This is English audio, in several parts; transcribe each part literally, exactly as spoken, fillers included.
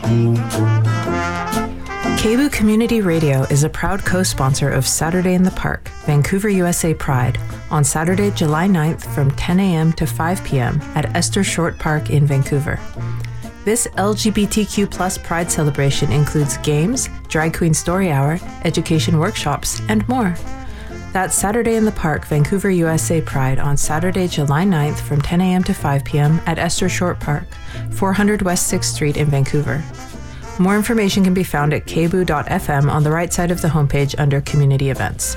K B O O Community Radio is a proud co-sponsor of Saturday in the Park, Vancouver, U S A Pride, on Saturday, July ninth from ten a.m. to five p.m. at Esther Short Park in Vancouver. This L G B T Q plus Pride celebration includes games, drag queen story hour, education workshops, and more. That's Saturday in the Park, Vancouver, U S A Pride on Saturday, July ninth from ten a.m. to five p.m. at Esther Short Park, four hundred West sixth Street in Vancouver. More information can be found at k b o o dot f m on the right side of the homepage under Community Events.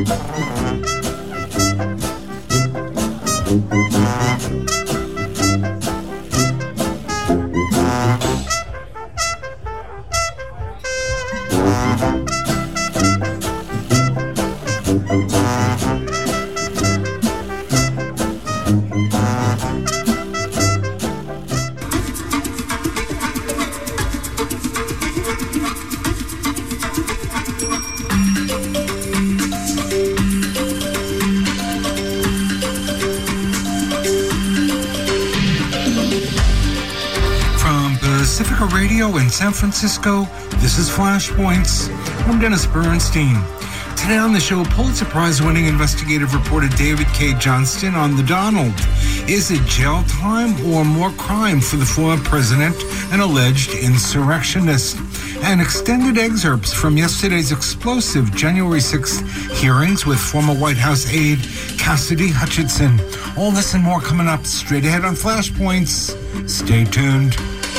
Radio in San Francisco, this is Flashpoints. I'm Dennis Bernstein. Today on the show, Pulitzer Prize-winning investigative reporter David Cay Johnston on the Donald. Is it jail time or more crime for the former president and alleged insurrectionist? And extended excerpts from yesterday's explosive January sixth hearings with former White House aide Cassidy Hutchinson. All this and more coming up straight ahead on Flashpoints. Stay tuned.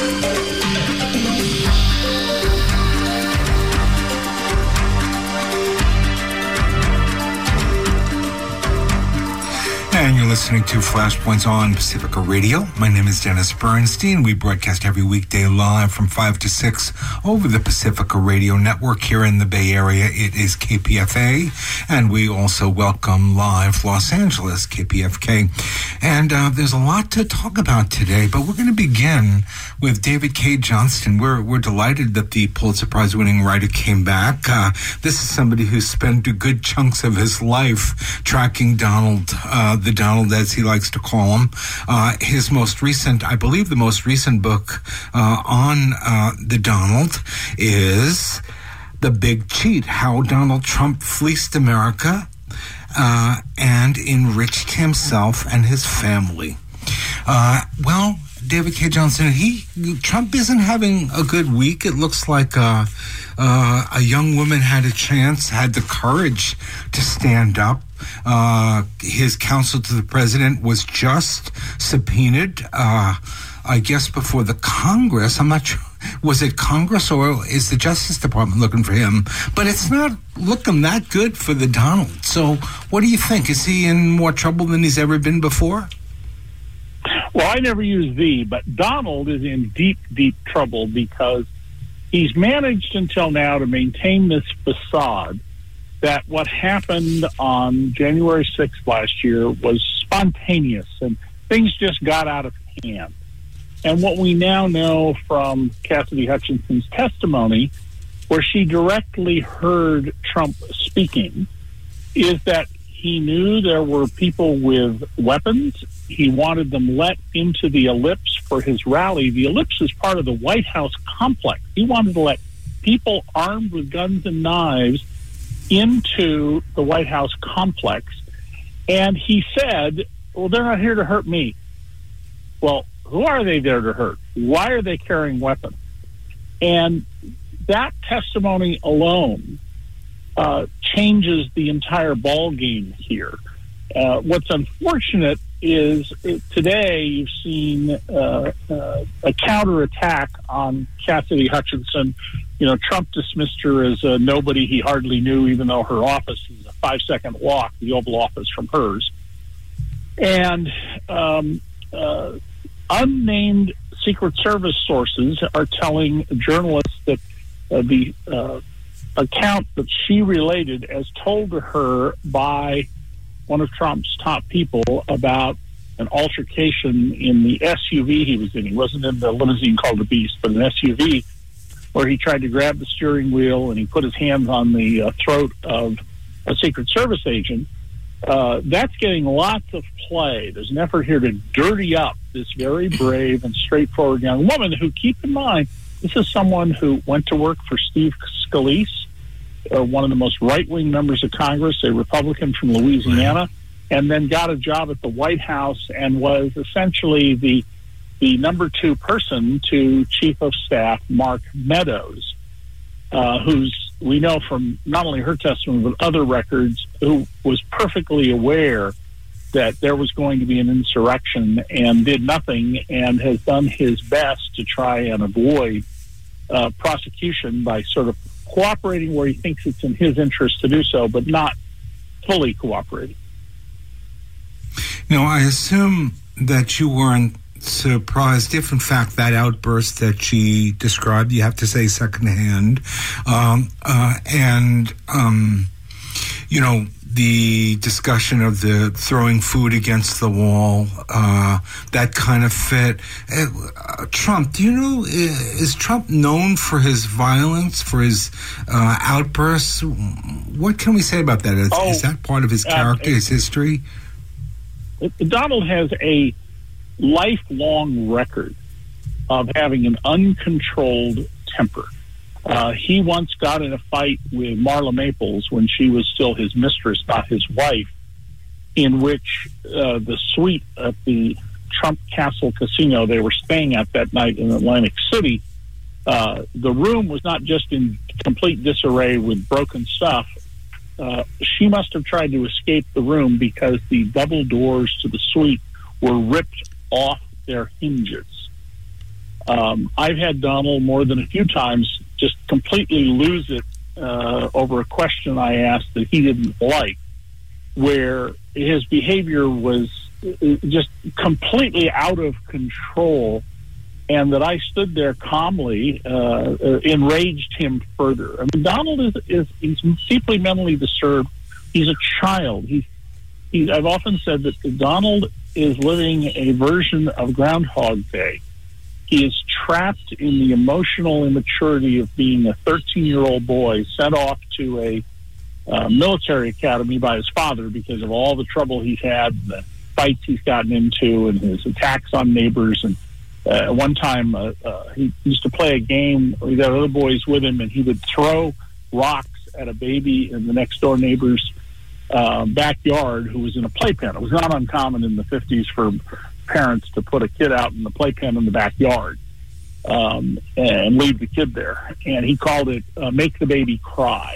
And you're listening to Flashpoints on Pacifica Radio. My name is Dennis Bernstein. We broadcast every weekday live from five to six over the Pacifica Radio Network here in the Bay Area. It is K P F A, and we also welcome live Los Angeles, K P F K. And uh, there's a lot to talk about today, but we're going to begin with David Cay Johnston. We're we're delighted that the Pulitzer Prize-winning writer came back. Uh, this is somebody who spent good chunks of his life tracking Donald, uh, the Donald, as he likes to call him. Uh, his most recent, I believe the most recent book uh, on uh, the Donald is The Big Cheat, How Donald Trump Fleeced America uh, and Enriched Himself and His Family. Uh, well, David Cay Johnston, he Trump isn't having a good week. It looks like uh, uh, a young woman had a chance, had the courage to stand up. Uh, his counsel to the president was just subpoenaed, uh, I guess, before the Congress. I'm not sure. Was it Congress or is the Justice Department looking for him? But it's not looking that good for the Donald. So what do you think? Is he in more trouble than he's ever been before? Well, I never use the, but Donald is in deep, deep trouble because he's managed until now to maintain this facade that what happened on January sixth last year was spontaneous and things just got out of hand. And what we now know from Cassidy Hutchinson's testimony, where she directly heard Trump speaking, is that he knew there were people with weapons. He wanted them let into the Ellipse for his rally. The Ellipse is part of the White House complex. He wanted to let people armed with guns and knives into the White House complex. And he said, well, they're not here to hurt me. Well, who are they there to hurt? Why are they carrying weapons? And that testimony alone uh, changes the entire ball game here. Uh, what's unfortunate is uh, today you've seen uh, uh, a counterattack on Cassidy Hutchinson. You know, Trump dismissed her as a nobody he hardly knew, even though her office is a five-second walk, the Oval Office, from hers. And um, uh, unnamed Secret Service sources are telling journalists that uh, the uh, account that she related as told to her by one of Trump's top people about an altercation in the S U V he was in. He wasn't in the limousine called the Beast, but an S U V, where he tried to grab the steering wheel and he put his hands on the uh, throat of a Secret Service agent. Uh, that's getting lots of play. There's an effort here to dirty up this very brave and straightforward young woman who, keep in mind, This is someone who went to work for Steve Scalise, uh, one of the most right-wing members of Congress, a Republican from Louisiana, and then got a job at the White House and was essentially the the number two person to Chief of Staff Mark Meadows, uh, who's, we know from not only her testimony but other records, who was perfectly aware that there was going to be an insurrection and did nothing, and has done his best to try and avoid uh, prosecution by sort of cooperating where he thinks it's in his interest to do so, but not fully cooperating. Now, I assume that you weren't surprised if, in fact, that outburst that she described, you have to say secondhand, um, uh, and, um, you know, the discussion of the throwing food against the wall, uh, that kind of fit. Uh, Trump, do you know, is Trump known for his violence, for his uh, outbursts? What can we say about that? Is, oh, is that part of his character, uh, his history? Donald has a lifelong record of having an uncontrolled temper. Uh, he once got in a fight with Marla Maples when she was still his mistress, not his wife, in which uh, the suite at the Trump Castle Casino they were staying at that night in Atlantic City, uh, the room was not just in complete disarray with broken stuff. Uh, she must have tried to escape the room because the double doors to the suite were ripped off their hinges. Um, I've had Donald more than a few times just completely lose it uh, over a question I asked that he didn't like, where his behavior was just completely out of control, and that I stood there calmly, uh, enraged him further. I mean, Donald is, is he's deeply mentally disturbed. He's a child. He's, he's, I've often said that Donald is living a version of Groundhog Day. He is trapped in the emotional immaturity of being a thirteen-year-old boy sent off to a uh, military academy by his father because of all the trouble he's had, the fights he's gotten into, and his attacks on neighbors. And uh, one time uh, uh, he used to play a game. He got other boys with him, and he would throw rocks at a baby in the next-door neighbor's uh, backyard who was in a playpen. It was not uncommon in the fifties for parents to put a kid out in the playpen in the backyard um, and leave the kid there. And he called it uh, make the baby cry.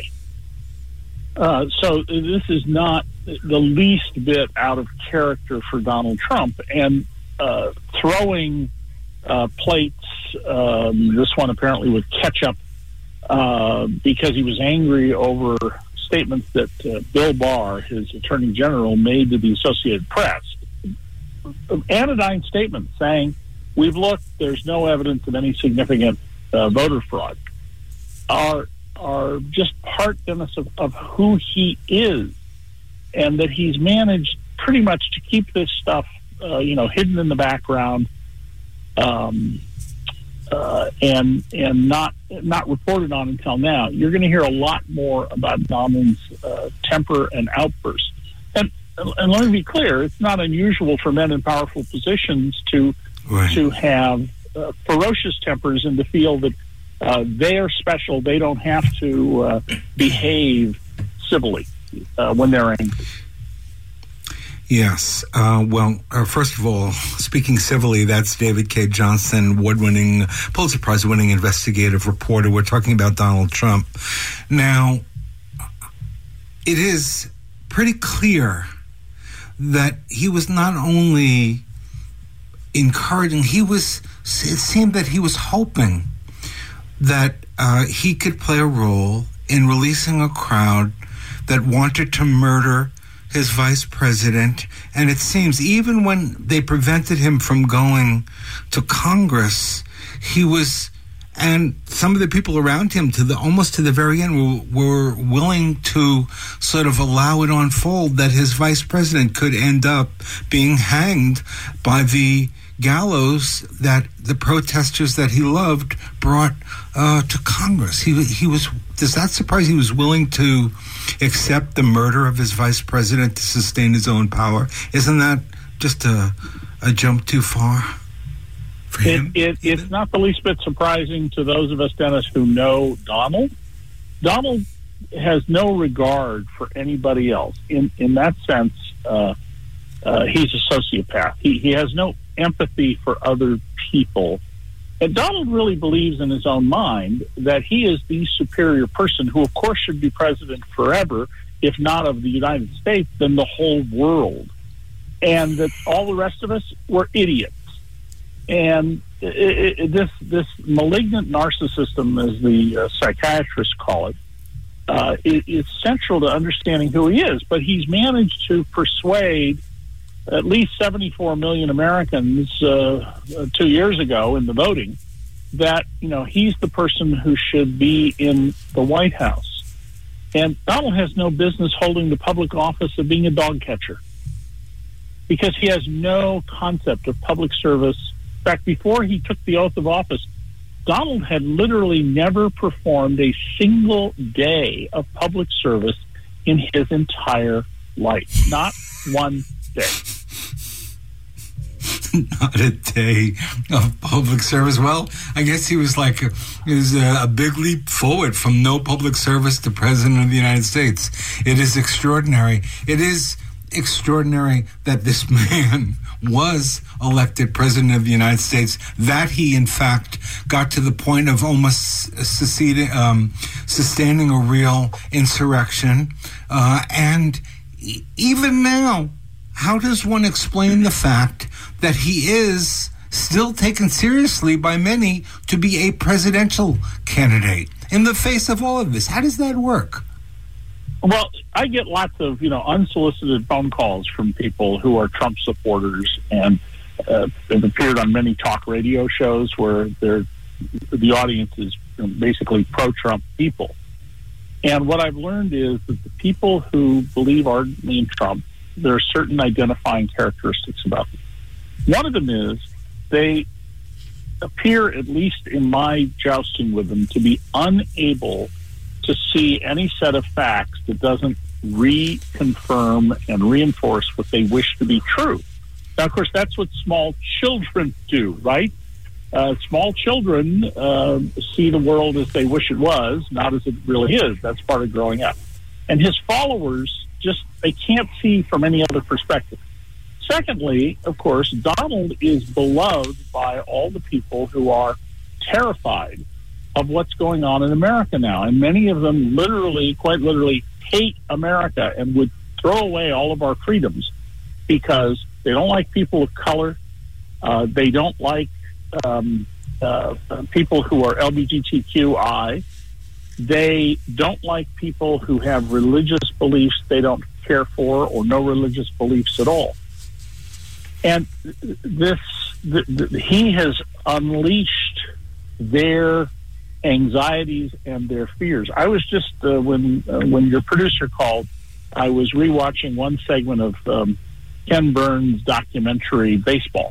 Uh, so this is not the least bit out of character for Donald Trump. And uh, throwing uh, plates, um, this one apparently with ketchup, uh, because he was angry over statements that uh, Bill Barr, his attorney general, made to the Associated Press. Anodyne statement saying, we've looked, there's no evidence of any significant uh, voter fraud, are are just part of, of who he is, and that he's managed pretty much to keep this stuff, uh, you know, hidden in the background, um, uh, and and not not reported on until now. You're going to hear a lot more about Donald's uh, temper and outbursts. And And let me be clear, it's not unusual for men in powerful positions to right. to have uh, ferocious tempers and to feel that uh, they are special. They don't have to uh, behave civilly uh, when they're angry. Yes. Uh, well, uh, first of all, speaking civilly, that's David Cay Johnston, award-winning, Pulitzer Prize-winning investigative reporter. We're talking about Donald Trump. Now, it is pretty clear that he was not only encouraging, he was, it seemed that he was hoping that uh, he could play a role in releasing a crowd that wanted to murder his vice president. And it seems even when they prevented him from going to Congress, he was, and some of the people around him, to the almost to the very end, were, were willing to sort of allow it unfold that his vice president could end up being hanged by the gallows that the protesters that he loved brought uh, to Congress. He he was. Does that surprise? He was willing to accept the murder of his vice president to sustain his own power. Isn't that just a a jump too far? for him. It, it, it's not the least bit surprising to those of us, Dennis, who know Donald. Donald has no regard for anybody else. In in that sense, uh, uh, he's a sociopath. He he has no empathy for other people. And Donald really believes in his own mind that he is the superior person who, of course, should be president forever, if not of the United States, then the whole world. And that all the rest of us were idiots. And it, it, this this malignant narcissism, as the uh, psychiatrists call it, uh, it, it's central to understanding who he is. But he's managed to persuade at least seventy-four million Americans uh, two years ago in the voting that, you know, he's the person who should be in the White House. And Donald has no business holding the public office of being a dog catcher because he has no concept of public service. In fact, before he took the oath of office, Donald had literally never performed a single day of public service in his entire life. Not one day. Not a day of public service. Well, I guess he was like a, he was a, a big leap forward from no public service to president of the United States. It is extraordinary. It is extraordinary that this man was elected president of the United States, that he, in fact, got to the point of almost seceding, um, sustaining a real insurrection. Uh, and even now, how does one explain the fact that he is still taken seriously by many to be a presidential candidate in the face of all of this? How does that work? Well, I get lots of, you know, unsolicited phone calls from people who are Trump supporters and uh, have appeared on many talk radio shows where they're, the audience is basically pro-Trump people. And what I've learned is that the people who believe ardently in Trump, there are certain identifying characteristics about them. One of them is they appear, at least in my jousting with them, to be unable to see any set of facts that doesn't reconfirm and reinforce what they wish to be true. Now, of course, that's what small children do, right? Uh, small children uh, see the world as they wish it was, not as it really is. That's part of growing up. And his followers just, they can't see from any other perspective. Secondly, of course, Donald is beloved by all the people who are terrified of what's going on in America now. And many of them literally, quite literally, hate America and would throw away all of our freedoms because they don't like people of color. Uh, they don't like um, uh, people who are L G B T Q I. They don't like people who have religious beliefs they don't care for or no religious beliefs at all. And this, the, the, he has unleashed their anxieties and their fears. I was just, uh, when uh, when your producer called, I was rewatching one segment of um, Ken Burns' documentary, Baseball,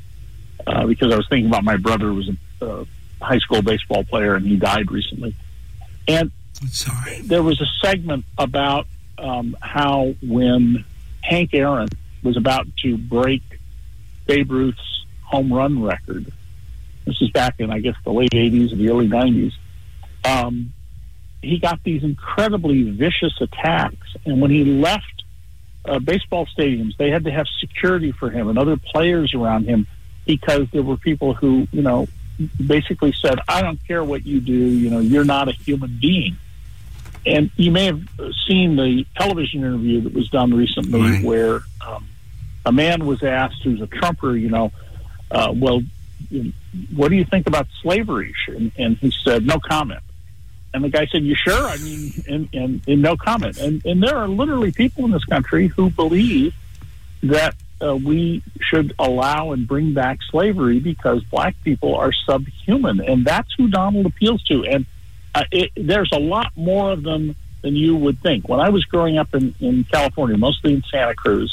uh, because I was thinking about my brother who was a uh, high school baseball player and he died recently. And Sorry. there was a segment about um, how when Hank Aaron was about to break Babe Ruth's home run record, this is back in, I guess, the late eighties and the early nineties, um, he got these incredibly vicious attacks. And when he left uh, baseball stadiums, they had to have security for him and other players around him because there were people who, you know, basically said, I don't care what you do, you know, you're not a human being. And you may have seen the television interview that was done recently right. where um, a man was asked who's a Trumper, you know, uh, well, what do you think about slavery? And, and he said, no comment. And the guy said, you sure? I mean, and, and, and no comment. And, and there are literally people in this country who believe that uh, we should allow and bring back slavery because black people are subhuman. And that's who Donald appeals to. And uh, it, there's a lot more of them than you would think. When I was growing up in, in California, mostly in Santa Cruz,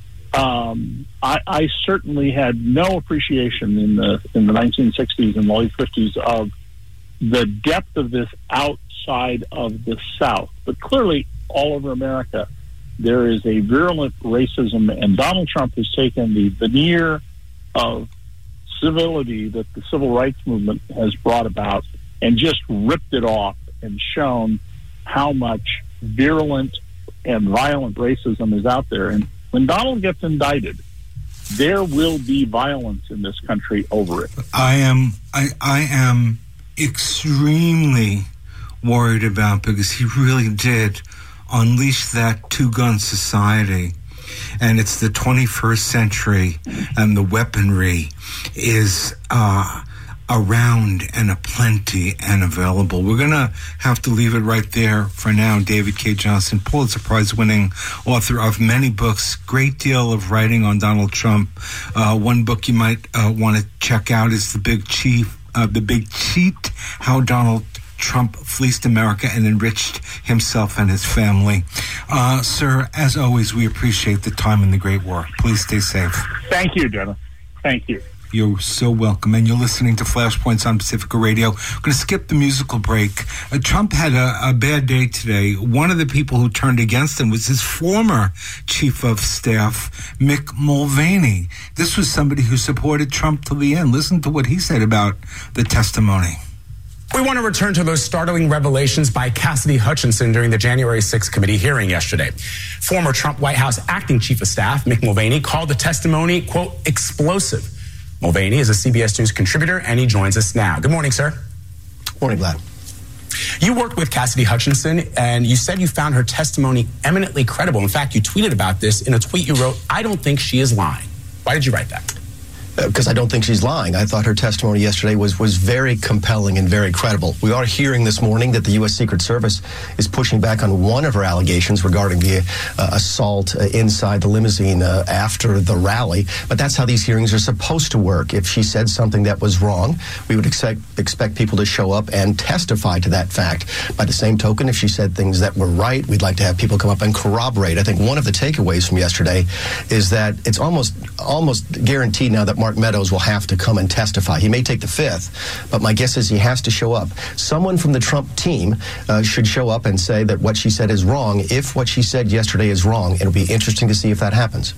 Um, I, I certainly had no appreciation in the in the nineteen sixties and the late fifties of the depth of this outside of the South. But clearly, all over America, there is a virulent racism, and Donald Trump has taken the veneer of civility that the civil rights movement has brought about and just ripped it off and shown how much virulent and violent racism is out there. And when Donald gets indicted, there will be violence in this country over it. I am, I, I am extremely worried about, because he really did unleash that two-gun society. And it's the twenty-first century, and the weaponry is uh, around and aplenty and available. We're going to have to leave it right there for now. David Cay Johnston, Pulitzer Prize-winning author of many books, great deal of writing on Donald Trump. Uh, one book you might uh, want to check out is The Big Chief, uh, The Big Cheat, How Donald Trump fleeced America and enriched himself and his family. Uh, sir, as always, we appreciate the time and the great work. Please stay safe. Thank you, Dennis. Thank you. You're so welcome. And you're listening to Flashpoints on Pacifica Radio. We're going to skip the musical break. Uh, Trump had a, a bad day today. One of the people who turned against him was his former chief of staff, Mick Mulvaney. This was somebody who supported Trump till the end. Listen to what he said about the testimony. We want to return to those startling revelations by Cassidy Hutchinson during the January sixth committee hearing yesterday. Former Trump White House acting chief of staff, Mick Mulvaney, called the testimony, quote, explosive. Mulvaney is a C B S News contributor, and he joins us now. Good morning, sir. Morning, Vlad. You worked with Cassidy Hutchinson, and you said you found her testimony eminently credible. In fact, you tweeted about this in a tweet you wrote, I don't think she is lying. Why did you write that? Because I don't think she's lying. I thought her testimony yesterday was was very compelling and very credible. We are hearing this morning that the U S Secret Service is pushing back on one of her allegations regarding the uh, assault uh, inside the limousine uh, after the rally. But that's how these hearings are supposed to work. If she said something that was wrong, we would expect expect people to show up and testify to that fact. By the same token, if she said things that were right, we'd like to have people come up and corroborate. I think one of the takeaways from yesterday is that it's almost almost guaranteed now that Mark Meadows will have to come and testify. He may take the fifth, but my guess is he has to show up. Someone from the Trump team uh, should show up and say that what she said is wrong. If what she said yesterday is wrong, it'll be interesting to see if that happens.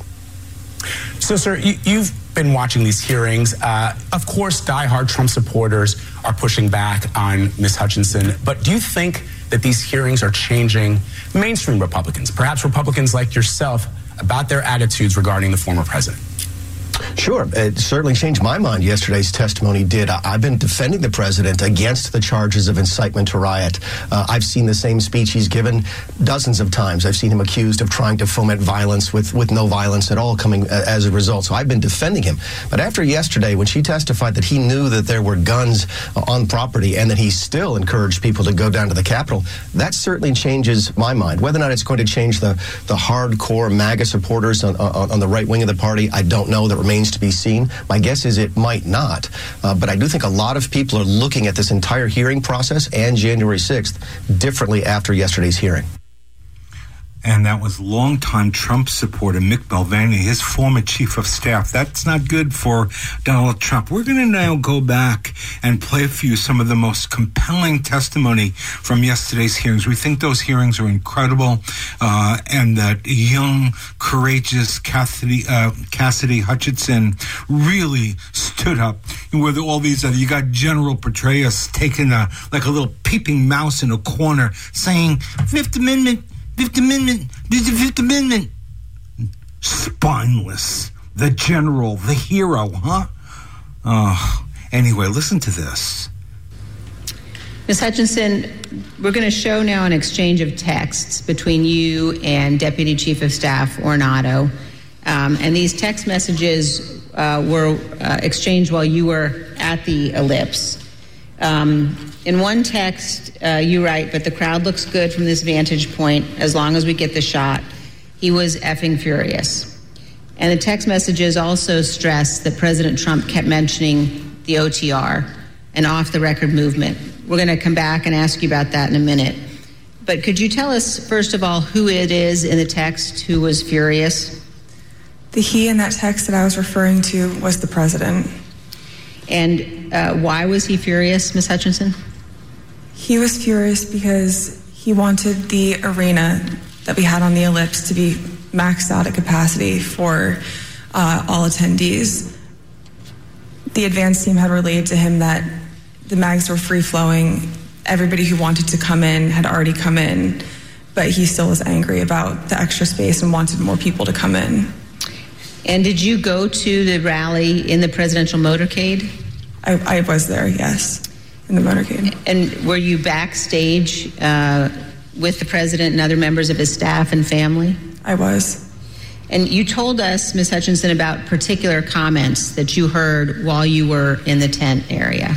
So, sir, you, you've been watching these hearings. Uh, of course, diehard Trump supporters are pushing back on Miz Hutchinson, but do you think that these hearings are changing mainstream Republicans, perhaps Republicans like yourself, about their attitudes regarding the former president? Sure. It certainly changed my mind. Yesterday's testimony did. I've been defending the president against the charges of incitement to riot. Uh, I've seen the same speech he's given dozens of times. I've seen him accused of trying to foment violence with, with no violence at all coming as a result. So I've been defending him. But after yesterday, when she testified that he knew that there were guns on property and that he still encouraged people to go down to the Capitol, that certainly changes my mind. Whether or not it's going to change the, the hardcore MAGA supporters on, on, on the right wing of the party, I don't know. That remains to be seen. My guess is it might not. Uh, but I do think a lot of people are looking at this entire hearing process and January sixth differently after yesterday's hearing. And that was longtime Trump supporter Mick Mulvaney, his former chief of staff. That's not good for Donald Trump. We're going to now go back and play for you some of the most compelling testimony from yesterday's hearings. We think those hearings are incredible, uh, and that young, courageous Cassidy, uh, Cassidy Hutchinson really stood up. With all these, uh, you got General Petraeus taking a, like a little peeping mouse in a corner, saying, Fifth Amendment, Fifth Amendment, there's the Fifth Amendment. Spineless. The general, the hero, huh? Oh, anyway, listen to this. Miz Hutchinson, we're going to show now an exchange of texts between you and Deputy Chief of Staff Ornato. Um, and these text messages uh, were uh, exchanged while you were at the Ellipse. Um, in one text, uh, you write, but the crowd looks good from this vantage point as long as we get the shot. He was effing furious. And the text messages also stress that President Trump kept mentioning the O T R, an off-the-record movement. We're going to come back and ask you about that in a minute. But could you tell us, first of all, who it is in the text who was furious? The he in that text that I was referring to was the president. And uh, why was he furious, Miz Hutchinson? He was furious because he wanted the arena that we had on the Ellipse to be maxed out at capacity for uh, all attendees. The advance team had relayed to him that the mags were free-flowing. Everybody who wanted to come in had already come in, but he still was angry about the extra space and wanted more people to come in. And did you go to the rally in the presidential motorcade? I, I was there, yes, in the motorcade. And were you backstage uh, with the president and other members of his staff and family? I was. And you told us, Miz Hutchinson, about particular comments that you heard while you were in the tent area.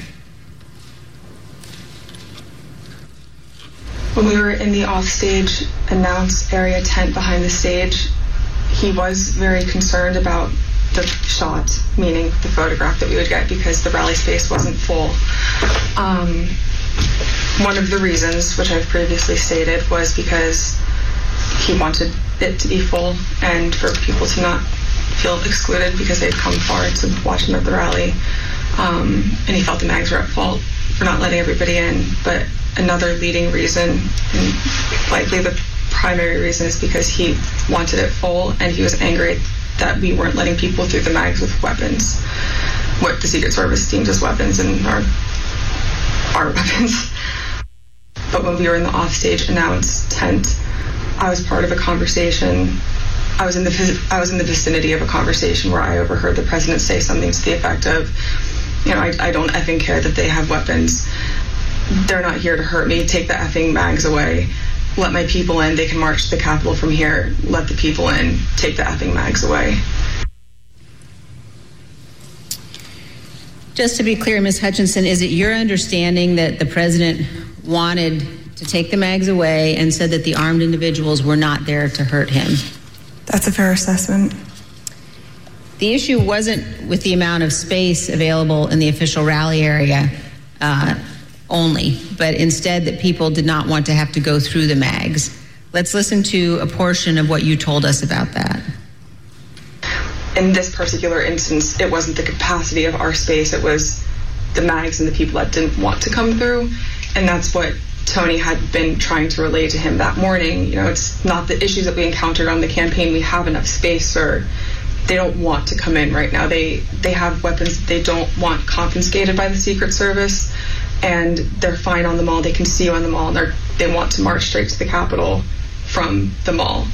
When we were in the offstage announce area tent behind the stage, he was very concerned about the shot, meaning the photograph that we would get, because the rally space wasn't full. Um, one of the reasons, which I've previously stated, was because he wanted it to be full and for people to not feel excluded because they'd come far to watch him at the rally. Um, and he felt the mags were at fault for not letting everybody in. But another leading reason, and likely the primary reason, is because he wanted it full and he was angry that we weren't letting people through the mags with weapons, what the Secret Service deems as weapons and our, our weapons. But when we were in the offstage announce tent, I was part of a conversation. I was in the I was in the vicinity of a conversation where I overheard the president say something to the effect of, you know, I, I don't effing care that they have weapons. They're not here to hurt me. Take the effing mags away. Let my people in. They can march to the Capitol from here. Let the people in. Take the effing mags away. Just to be clear, Miz Hutchinson, is it your understanding that the president wanted to take the mags away and said that the armed individuals were not there to hurt him? That's a fair assessment. The issue wasn't with the amount of space available in the official rally area uh, only, but instead that people did not want to have to go through the mags. Let's listen to a portion of what you told us about that. In this particular instance, it wasn't the capacity of our space, it was the mags and the people that didn't want to come through, and that's what Tony had been trying to relay to him that morning. You know, it's not the issues that we encountered on the campaign. We have enough space, or they don't want to come in right now. They they have weapons that they don't want confiscated by the Secret Service, and they're fine on the mall. They can see you on the mall, and they're, they want to march straight to the Capitol from the mall.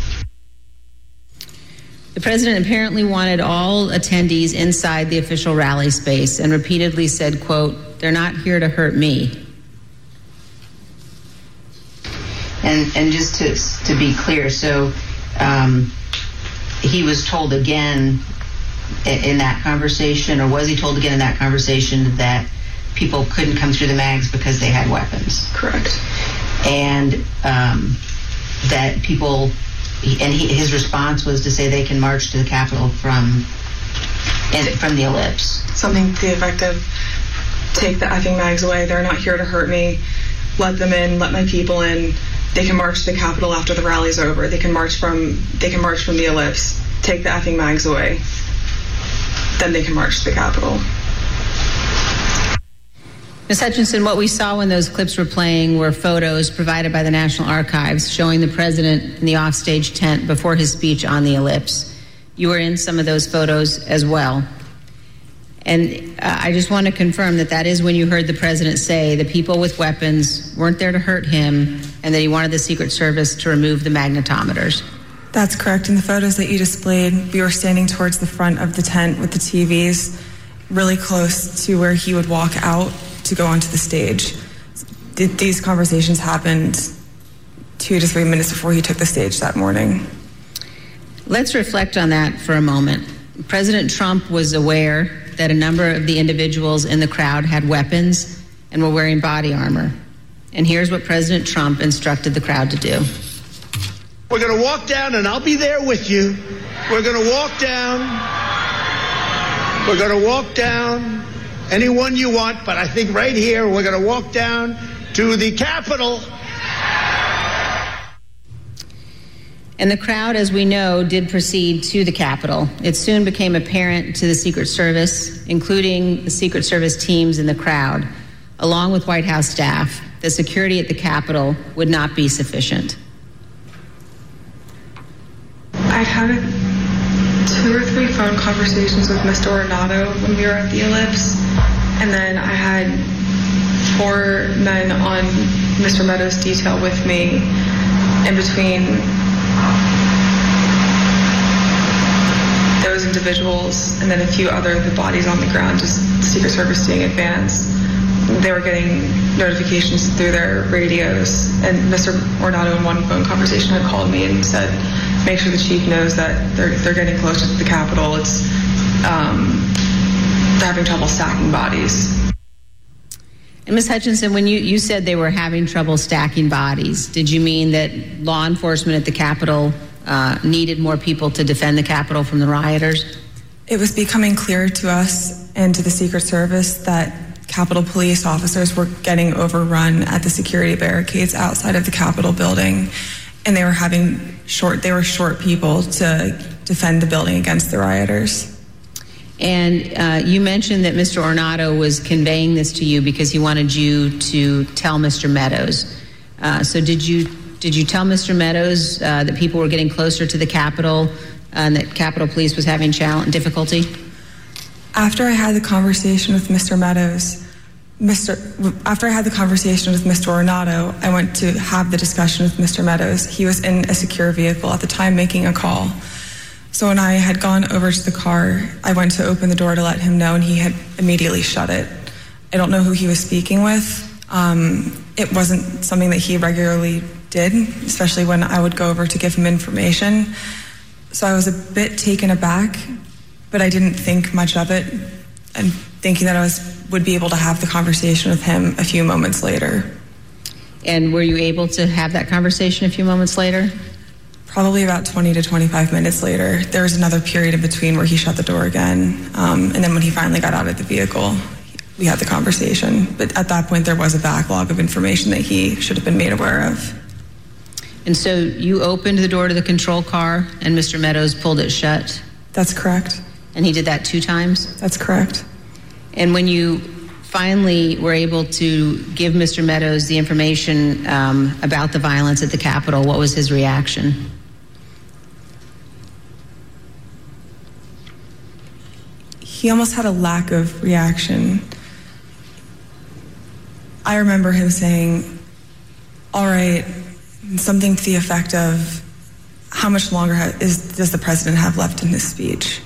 The president apparently wanted all attendees inside the official rally space and repeatedly said, quote, "They're not here to hurt me." And and just to to be clear, so um, he was told again in, in that conversation, or was he told again in that conversation that people couldn't come through the mags because they had weapons? Correct. And um, that people, and he, his response was to say they can march to the Capitol from and from the ellipse. Something to the effect of, take the effing mags away. They're not here to hurt me. Let them in. Let my people in. They can march to the Capitol after the rally's over. They can march from they can march from the ellipse. Take the effing mags away. Then they can march to the Capitol. Miz Hutchinson, what we saw when those clips were playing were photos provided by the National Archives showing the president in the offstage tent before his speech on the ellipse. You were in some of those photos as well. And uh, I just want to confirm that that is when you heard the president say the people with weapons weren't there to hurt him and that he wanted the Secret Service to remove the magnetometers. That's correct. In the photos that you displayed, we were standing towards the front of the tent with the T Vs, really close to where he would walk out to go onto the stage. These conversations happened two to three minutes before he took the stage that morning. Let's reflect on that for a moment. President Trump was aware that a number of the individuals in the crowd had weapons and were wearing body armor. And here's what President Trump instructed the crowd to do. We're going to walk down, and I'll be there with you. We're going to walk down. We're going to walk down anyone you want, but I think right here we're going to walk down to the Capitol. And the crowd, as we know, did proceed to the Capitol. It soon became apparent to the Secret Service, including the Secret Service teams in the crowd, along with White House staff, that security at the Capitol would not be sufficient. I'd had two or three phone conversations with Mister Ornato when we were at the Ellipse, and then I had four men on Mister Meadows' detail with me in between those individuals and then a few other the bodies on the ground, just the Secret Service doing advance. They were getting notifications through their radios, and Mister Ornato in one phone conversation had called me and said, make sure the chief knows that they're they're getting closer to the Capitol. It's um, they're having trouble stacking bodies. And Miz Hutchinson, when you, you said they were having trouble stacking bodies, did you mean that law enforcement at the Capitol uh, needed more people to defend the Capitol from the rioters? It was becoming clear to us and to the Secret Service that Capitol Police officers were getting overrun at the security barricades outside of the Capitol building, and they were having short, they were short people to defend the building against the rioters. And uh, you mentioned that Mister Ornato was conveying this to you because he wanted you to tell Mister Meadows. Uh, so did you did you tell Mister Meadows uh, that people were getting closer to the Capitol and that Capitol Police was having challenge, difficulty? After I had the conversation with Mister Meadows, Mister After I had the conversation with Mister Ornato, I went to have the discussion with Mister Meadows. He was in a secure vehicle at the time making a call. So when I had gone over to the car, I went to open the door to let him know, and he had immediately shut it. I don't know who he was speaking with. Um, it wasn't something that he regularly did, especially when I would go over to give him information. So I was a bit taken aback, but I didn't think much of it, and thinking that I was would be able to have the conversation with him a few moments later. And were you able to have that conversation a few moments later? Probably about twenty to twenty-five minutes later. There was another period in between where he shut the door again, um, and then when he finally got out of the vehicle, we had the conversation. But at that point, there was a backlog of information that he should have been made aware of. And so you opened the door to the control car, and Mister Meadows pulled it shut? That's correct. And he did that two times? That's correct. And when you finally were able to give Mister Meadows the information um, about the violence at the Capitol, what was his reaction? He almost had a lack of reaction. I remember him saying, all right, something to the effect of, how much longer ha- is, does the president have left in his speech?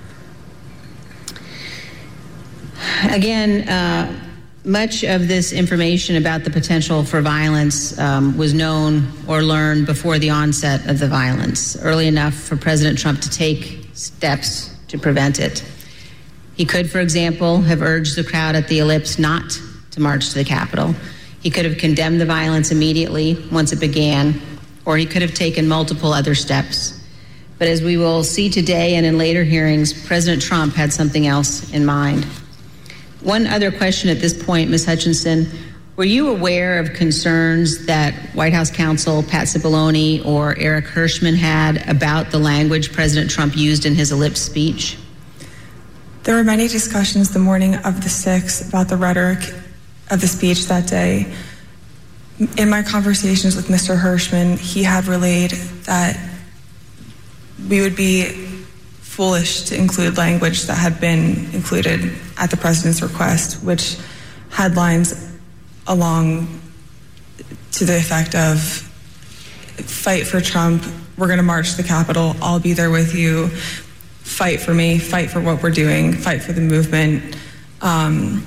Again, uh, much of this information about the potential for violence um, was known or learned before the onset of the violence, early enough for President Trump to take steps to prevent it. He could, for example, have urged the crowd at the Ellipse not to march to the Capitol. He could have condemned the violence immediately once it began, or he could have taken multiple other steps. But as we will see today and in later hearings, President Trump had something else in mind. One other question at this point, Miz Hutchinson, were you aware of concerns that White House counsel Pat Cipollone or Eric Hirschman had about the language President Trump used in his Ellipse speech? There were many discussions the morning of the sixth about the rhetoric of the speech that day. In my conversations with Mister Hirschman, he had relayed that we would be foolish to include language that had been included at the president's request, which had lines along to the effect of, fight for Trump, we're going to march to the Capitol, I'll be there with you, fight for me, fight for what we're doing, fight for the movement. Um,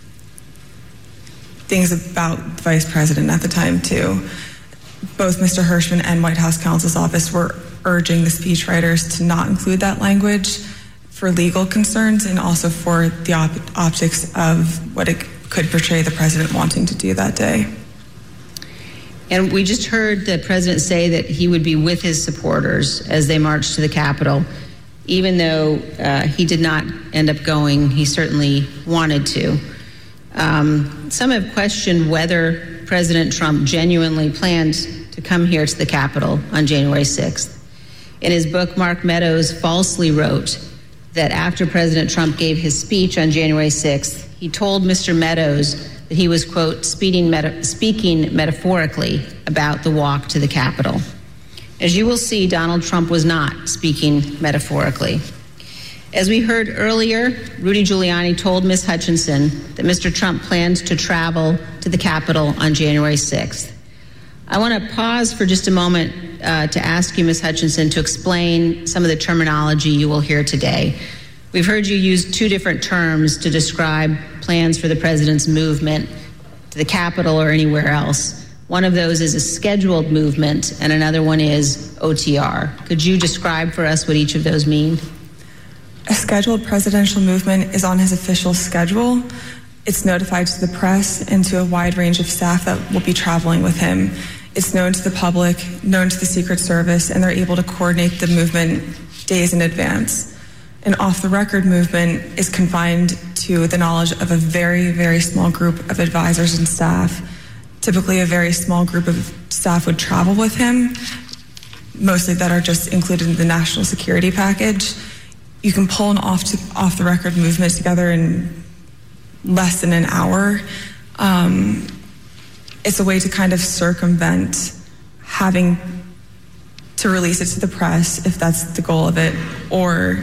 things about the vice president at the time, too. Both Mister Hirschman and White House counsel's office were urging the speechwriters to not include that language for legal concerns and also for the op- optics of what it could portray the president wanting to do that day. And we just heard the president say that he would be with his supporters as they marched to the Capitol. Even though uh, he did not end up going, he certainly wanted to. Um, some have questioned whether President Trump genuinely planned to come here to the Capitol on January sixth. In his book, Mark Meadows falsely wrote that after President Trump gave his speech on January sixth, he told Mister Meadows that he was, quote, speaking, meta- speaking metaphorically about the walk to the Capitol. As you will see, Donald Trump was not speaking metaphorically. As we heard earlier, Rudy Giuliani told Miz Hutchinson that Mister Trump planned to travel to the Capitol on January sixth. I want to pause for just a moment uh, to ask you, Miz Hutchinson, to explain some of the terminology you will hear today. We've heard you use two different terms to describe plans for the president's movement to the Capitol or anywhere else. One of those is a scheduled movement, and another one is O T R. Could you describe for us what each of those mean? A scheduled presidential movement is on his official schedule. It's notified to the press and to a wide range of staff that will be traveling with him. It's known to the public, known to the Secret Service, and they're able to coordinate the movement days in advance. An off-the-record movement is confined to the knowledge of a very, very small group of advisors and staff. Typically, a very small group of staff would travel with him, mostly that are just included in the national security package. You can pull an off to, off-the-record movement together in less than an hour. Um, it's a way to kind of circumvent having to release it to the press, if that's the goal of it, or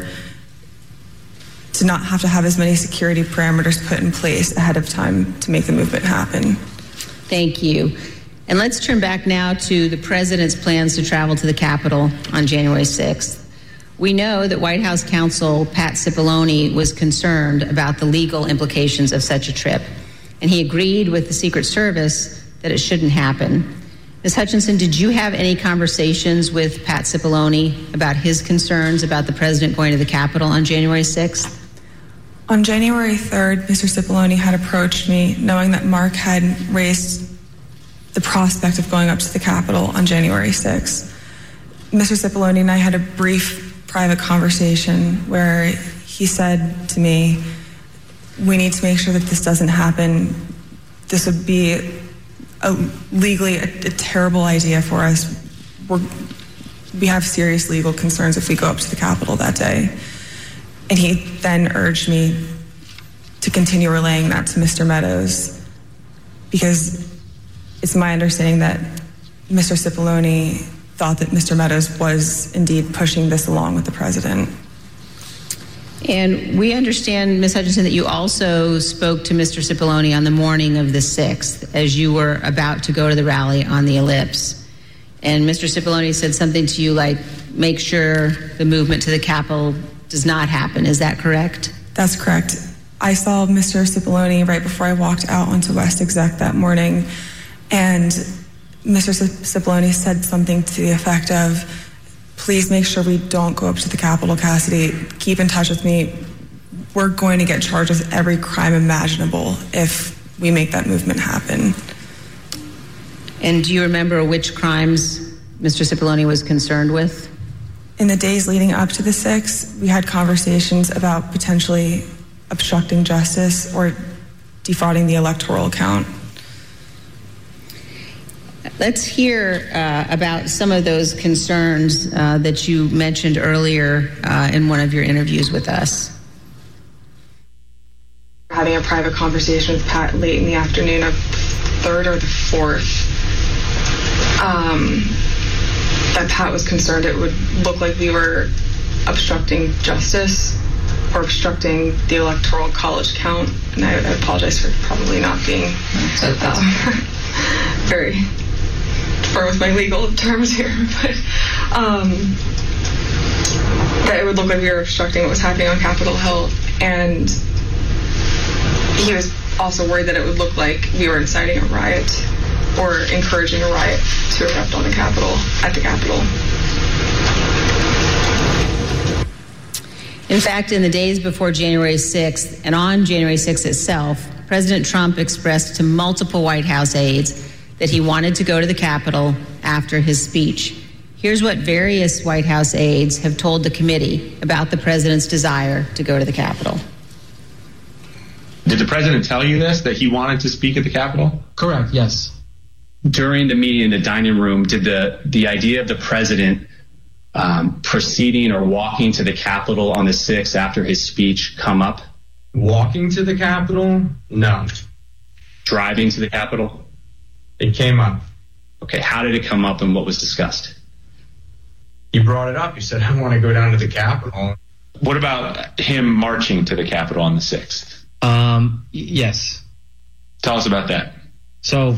to not have to have as many security parameters put in place ahead of time to make the movement happen. Thank you. And let's turn back now to the president's plans to travel to the Capitol on January sixth. We know that White House counsel Pat Cipollone was concerned about the legal implications of such a trip, and he agreed with the Secret Service that it shouldn't happen. Miz Hutchinson, did you have any conversations with Pat Cipollone about his concerns about the president going to the Capitol on January sixth? On January third, Mister Cipollone had approached me, knowing that Mark had raised the prospect of going up to the Capitol on January sixth. Mister Cipollone and I had a brief private conversation where he said to me, we need to make sure that this doesn't happen. This would be a, legally a, a terrible idea for us. We're, we have serious legal concerns if we go up to the Capitol that day. And he then urged me to continue relaying that to Mister Meadows, because it's my understanding that Mister Cipollone thought that Mister Meadows was indeed pushing this along with the president. And we understand, Miz Hutchinson, that you also spoke to Mister Cipollone on the morning of the sixth as you were about to go to the rally on the Ellipse. And Mister Cipollone said something to you like, make sure the movement to the Capitol does not happen. Is that correct? That's correct. I saw Mister Cipollone right before I walked out onto West Exec that morning, and Mister Cipollone said something to the effect of, please make sure we don't go up to the Capitol, Cassidy. Keep in touch with me. We're going to get charged with every crime imaginable if we make that movement happen. And do you remember which crimes Mister Cipollone was concerned with? In the days leading up to the sixth, we had conversations about potentially obstructing justice or defrauding the electoral count. Let's hear uh, about some of those concerns uh, that you mentioned earlier uh, in one of your interviews with us. Having a private conversation with Pat late in the afternoon of the third or the fourth, um, that Pat was concerned it would look like we were obstructing justice or obstructing the electoral college count. And I, I apologize for probably not being uh, very firm with my legal terms here, but um, that it would look like we were obstructing what was happening on Capitol Hill. And he was also worried that it would look like we were inciting a riot or encouraging a riot to erupt on the Capitol, at the Capitol. In fact, in the days before January sixth and on January sixth itself, President Trump expressed to multiple White House aides that he wanted to go to the Capitol after his speech. Here's what various White House aides have told the committee about the president's desire to go to the Capitol. Did the president tell you this, that he wanted to speak at the Capitol? Correct, yes. During the meeting in the dining room, did the, the idea of the president um, proceeding or walking to the Capitol on the sixth after his speech come up? Walking to the Capitol? No. Driving to the Capitol? It came up. Okay, how did it come up and what was discussed? You brought it up. You said, I want to go down to the Capitol. What about him marching to the Capitol on the sixth? Um, yes. Tell us about that. So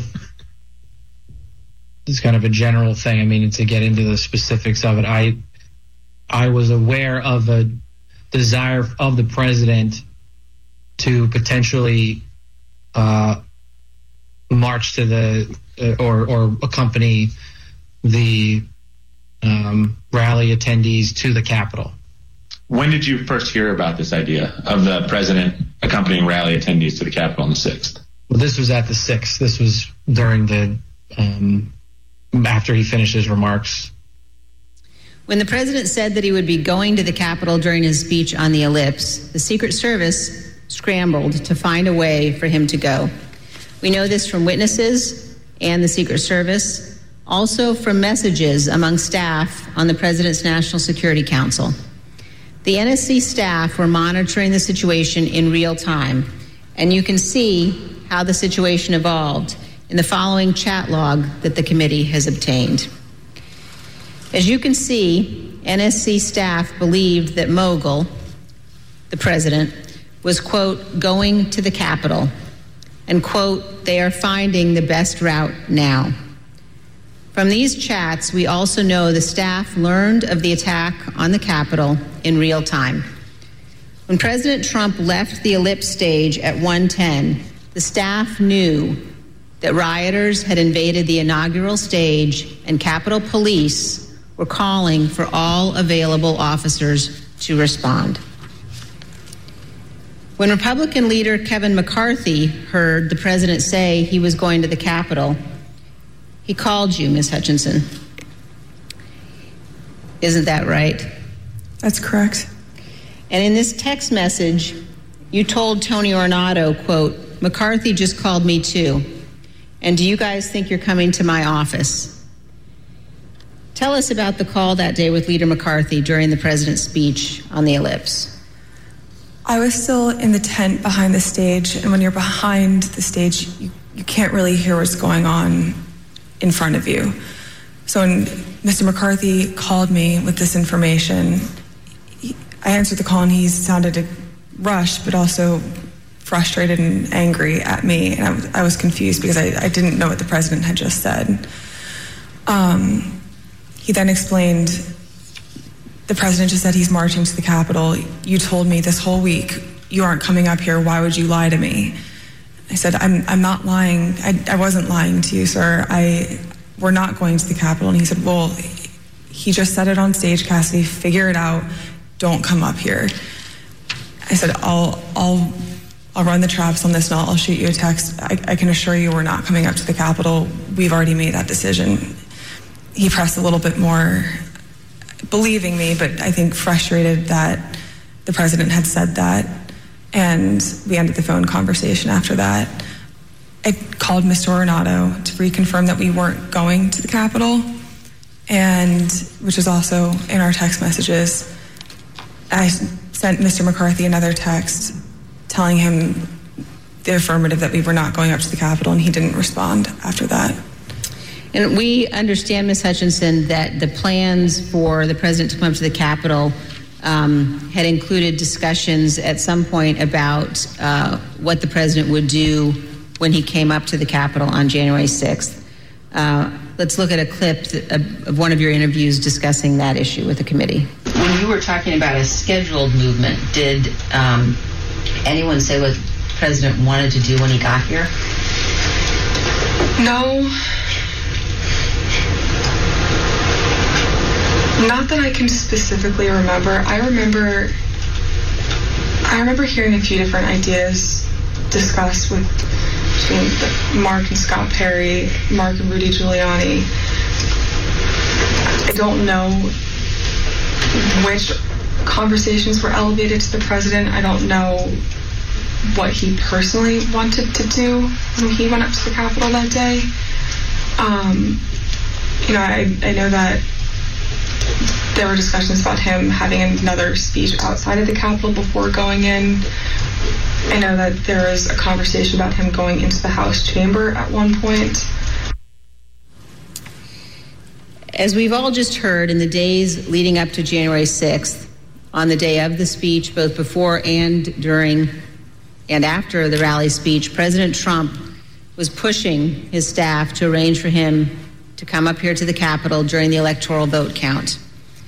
it's kind of a general thing. I mean, to get into the specifics of it, I I was aware of a desire of the president to potentially uh, march to the uh, or or accompany the um, rally attendees to the Capitol. When did you first hear about this idea of the president accompanying rally attendees to the Capitol on the sixth? Well, this was at the sixth. This was during the, um, after he finished his remarks. When the president said that he would be going to the Capitol during his speech on the ellipse, the Secret Service scrambled to find a way for him to go. We know this from witnesses and the Secret Service, also from messages among staff on the President's National Security Council. The N S C staff were monitoring the situation in real time, and you can see how the situation evolved in the following chat log that the committee has obtained. As you can see, N S C staff believed that Mogul, the president, was, quote, going to the Capitol, and, quote, they are finding the best route now. From these chats, we also know the staff learned of the attack on the Capitol in real time. When President Trump left the ellipse stage at one ten, the staff knew that rioters had invaded the inaugural stage and Capitol Police were calling for all available officers to respond. When Republican leader Kevin McCarthy heard the president say he was going to the Capitol, he called you, Miz Hutchinson. Isn't that right? That's correct. And in this text message, you told Tony Ornato, quote, McCarthy just called me too. And do you guys think you're coming to my office? Tell us about the call that day with Leader McCarthy during the president's speech on the ellipse. I was still in the tent behind the stage, and when you're behind the stage, you, you can't really hear what's going on in front of you. So when Mister McCarthy called me with this information, he, I answered the call and he sounded rushed, but also frustrated and angry at me. And I was, I was confused because I, I didn't know what the president had just said. Um, he then explained, the president just said he's marching to the Capitol. You told me this whole week you aren't coming up here. Why would you lie to me? I said, I'm I'm not lying. I, I wasn't lying to you, sir. I we're not going to the Capitol. And he said, well, he just said it on stage, Cassidy. Figure it out. Don't come up here. I said, I'll I'll I'll run the traps on this and I'll, I'll shoot you a text. I, I can assure you we're not coming up to the Capitol. We've already made that decision. He pressed a little bit more, believing me, but I think frustrated that the president had said that. And we ended the phone conversation after that. I called Mister Ornato to reconfirm that we weren't going to the Capitol, and which is also in our text messages. I sent Mister McCarthy another text telling him the affirmative that we were not going up to the Capitol, and he didn't respond after that. And we understand, Miz Hutchinson, that the plans for the president to come up to the Capitol Um, had included discussions at some point about uh, what the president would do when he came up to the Capitol on January sixth. Uh, let's look at a clip of, of one of your interviews discussing that issue with the committee. When you were talking about a scheduled movement, did um, anyone say what the president wanted to do when he got here? No. Not that I can specifically remember. I remember I remember hearing a few different ideas discussed with between Mark and Scott Perry, Mark and Rudy Giuliani. I don't know which conversations were elevated to the president. I don't know what he personally wanted to do when he went up to the Capitol that day. Um, you know, I, I know that there were discussions about him having another speech outside of the Capitol before going in. I know that there was a conversation about him going into the House chamber at one point. As we've all just heard, in the days leading up to January sixth, On the day of the speech, both before and during and after the rally speech, President Trump was pushing his staff to arrange for him to come up here to the Capitol during the electoral vote count.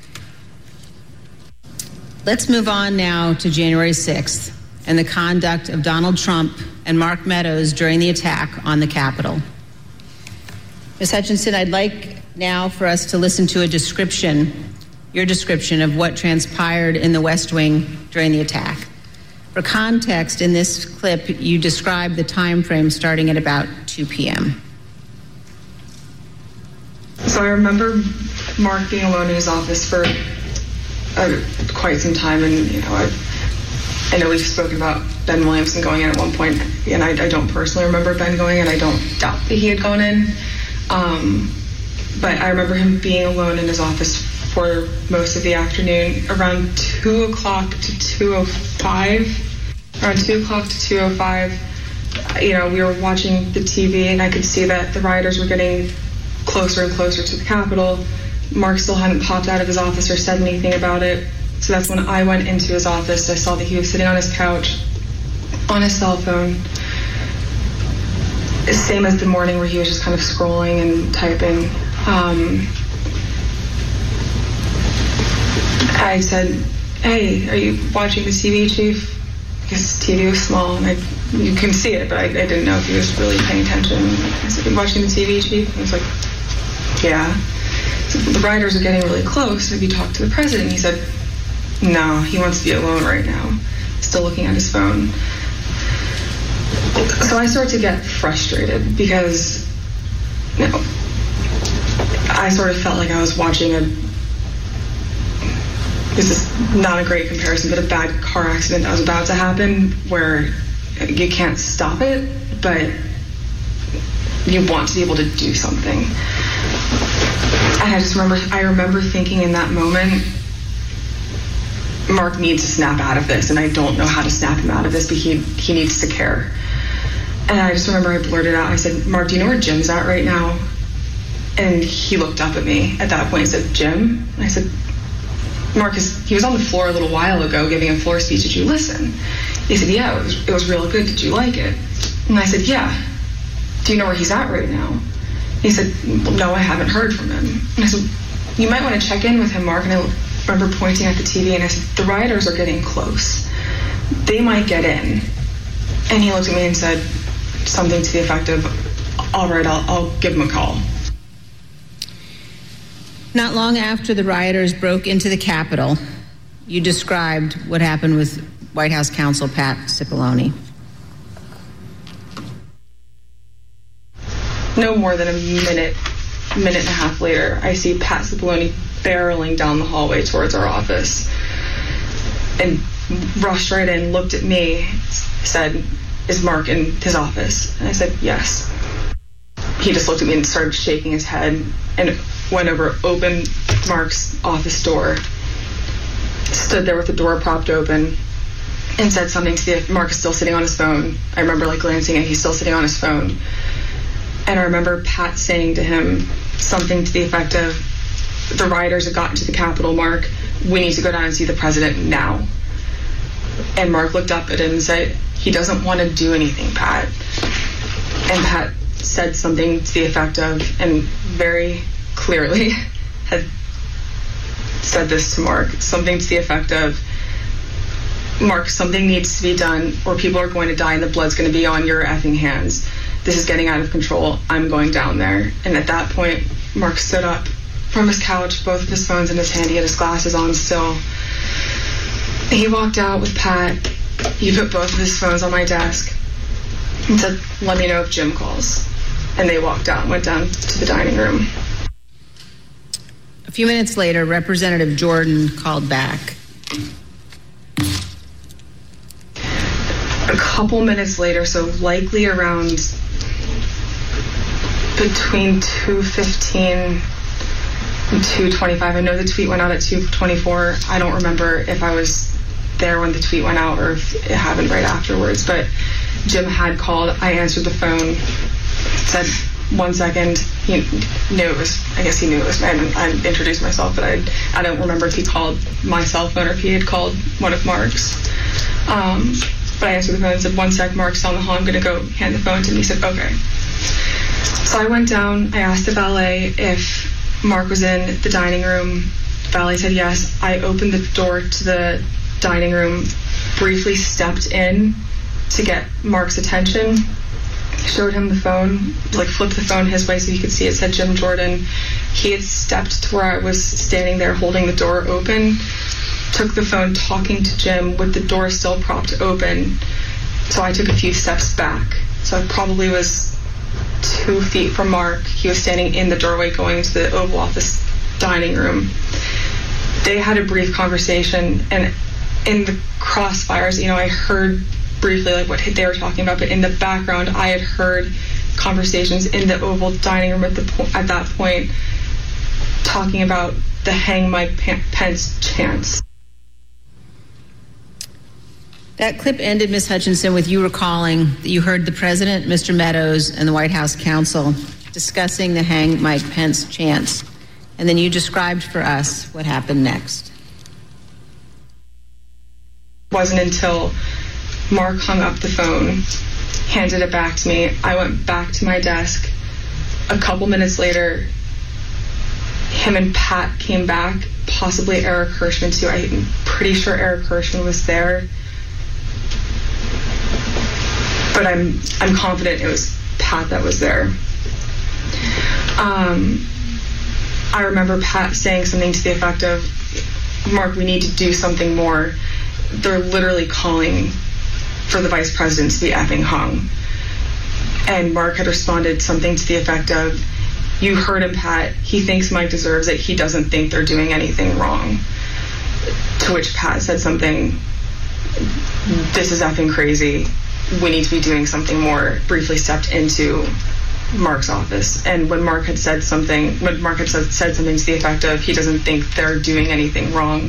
Let's move on now to January sixth and the conduct of Donald Trump and Mark Meadows during the attack on the Capitol. Miz Hutchinson, I'd like now for us to listen to a description, your description of what transpired in the West Wing during the attack. For context, in this clip, you describe the time frame starting at about two p.m. So I remember Mark being alone in his office for uh, quite some time, and you know, I, I know we've spoken about Ben Williamson going in at one point, and I, I don't personally remember Ben going in. I don't doubt that he had gone in, um, but I remember him being alone in his office for most of the afternoon. Around two o'clock to two o five, around two o'clock to two o five, you know, we were watching the T V, and I could see that the rioters were getting closer and closer to the Capitol. Mark still hadn't popped out of his office or said anything about it. So that's when I went into his office. I saw that he was sitting on his couch, on his cell phone. Same as the morning where he was just kind of scrolling and typing. Um, I said, "Hey, are you watching the T V, Chief?" Because his T V was small, and I, you can see it, but I, I didn't know if he was really paying attention. I said, "Are you watching the T V, Chief?" And he was like, "Yeah." So the rioters are getting really close. Have you talked to the president? He said, "No, he wants to be alone right now." Still looking at his phone. So I started to get frustrated because, you know, I sort of felt like I was watching a, this is not a great comparison, but a bad car accident that was about to happen where you can't stop it, but you want to be able to do something. And I just remember, I remember thinking in that moment, Mark needs to snap out of this, and I don't know how to snap him out of this, but he, he needs to care. And I just remember I blurted out, I said, "Mark, do you know where Jim's at right now?" And he looked up at me at that point and said, "Jim?" And I said, "Mark, he was on the floor a little while ago giving a floor speech. Did you listen?" He said, "Yeah, it was, it was real good. Did you like it?" And I said, "Yeah. Do you know where he's at right now?" He said, "No, I haven't heard from him." And I said, "You might want to check in with him, Mark." And I remember pointing at the T V, and I said, "The rioters are getting close. They might get in." And he looked at me and said something to the effect of, "All right, I'll, I'll give him a call." Not long after the rioters broke into the Capitol, you described what happened with White House counsel Pat Cipollone. No more than a minute, minute and a half later, I see Pat Cipollone barreling down the hallway towards our office and rushed right in, looked at me, said, "Is Mark in his office?" And I said, "Yes." He just looked at me and started shaking his head and went over, opened Mark's office door, stood there with the door propped open, and said something to the, Mark is still sitting on his phone. I remember like glancing and he's still sitting on his phone. And I remember Pat saying to him something to the effect of, "The rioters have gotten to the Capitol, Mark. We need to go down and see the president now." And Mark looked up at him and said, "He doesn't want to do anything, Pat." And Pat said something to the effect of, and very clearly had said this to Mark, something to the effect of, "Mark, something needs to be done or people are going to die and the blood's going to be on your effing hands. This is getting out of control. I'm going down there." And at that point, Mark stood up from his couch, both of his phones in his hand. He had his glasses on still. He walked out with Pat. He put both of his phones on my desk and said, "Let me know if Jim calls." And they walked out and went down to the dining room. A few minutes later, Representative Jordan called back. A couple minutes later, so likely around between two fifteen and two twenty-five. I know the tweet went out at two twenty-four. I don't remember if I was there when the tweet went out or if it happened right afterwards, but Jim had called. I answered the phone, said, one second, he knew it was, I guess he knew it was me. I, I introduced myself, but I, I don't remember if he called my cell phone or if he had called one of Mark's. Um, but I answered the phone and said, one sec, Mark's on the hall, I'm going to go hand the phone to him. He said, okay. So I went down, I asked the valet if Mark was in the dining room. The valet said yes. I opened the door to the dining room, briefly stepped in to get Mark's attention, showed him the phone, like flipped the phone his way so he could see it said Jim Jordan. He had stepped to where I was standing there holding the door open, took the phone talking to Jim with the door still propped open. So I took a few steps back. So I probably was two feet from Mark. He was standing in the doorway going into the Oval Office dining room. They had a brief conversation, and in the crossfires, you know, I heard briefly like what they were talking about, but in the background I had heard conversations in the Oval dining room at the po- at that point talking about the hang Mike Pence chants. That clip ended, Miz Hutchinson, with you recalling that you heard the President, Mister Meadows, and the White House counsel discussing the hang Mike Pence chants, and then you described for us what happened next. It wasn't until Mark hung up the phone, handed it back to me. I went back to my desk. A couple minutes later, him and Pat came back, possibly Eric Hirschman too. I'm pretty sure Eric Hirschman was there. But I'm I'm confident it was Pat that was there. Um, I remember Pat saying something to the effect of, Mark, we need to do something more. They're literally calling for the vice president to be effing hung. And Mark had responded something to the effect of, you heard him, Pat. He thinks Mike deserves it. He doesn't think they're doing anything wrong. To which Pat said something, this is effing crazy. We need to be doing something more. Briefly stepped into Mark's office. And when Mark had said something, when Mark had said, said something to the effect of, he doesn't think they're doing anything wrong,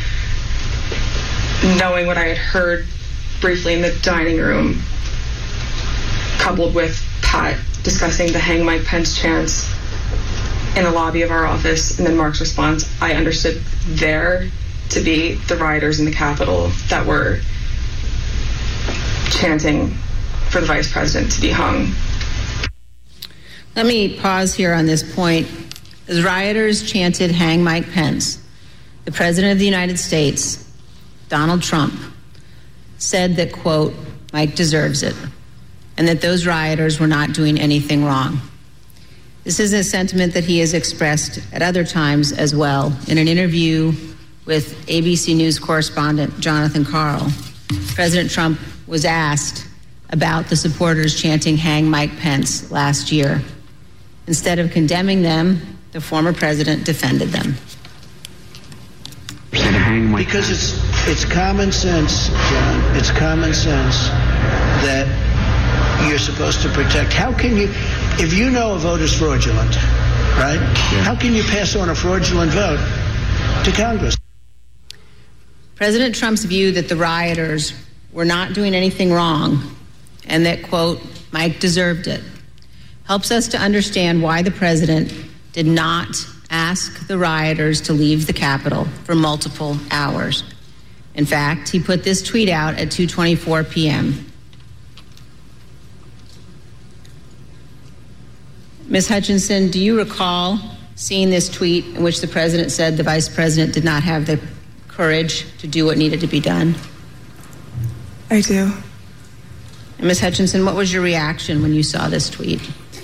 knowing what I had heard briefly in the dining room, coupled with Pat discussing the hang Mike Pence chants in the lobby of our office, and then Mark's response, I understood there to be the rioters in the Capitol that were chanting for the vice president to be hung. Let me pause here on this point. As rioters chanted hang Mike Pence, the President of the United States, Donald Trump, said that, quote, Mike deserves it, and that those rioters were not doing anything wrong. This is a sentiment that he has expressed at other times as well. In an interview with A B C News correspondent Jonathan Karl, President Trump was asked about the supporters chanting hang Mike Pence last year. Instead of condemning them, the former president defended them. Because it's it's common sense, John. It's common sense that you're supposed to protect. How can you, if you know a vote is fraudulent, right? Yeah. How can you pass on a fraudulent vote to Congress? President Trump's view that the rioters were not doing anything wrong and that, quote, Mike deserved it, helps us to understand why the president did not ask the rioters to leave the Capitol for multiple hours. In fact, he put this tweet out at two twenty-four p.m. Miz Hutchinson, do you recall seeing this tweet in which the president said the vice president did not have the courage to do what needed to be done? I do. And Miz Hutchinson, what was your reaction when you saw this tweet?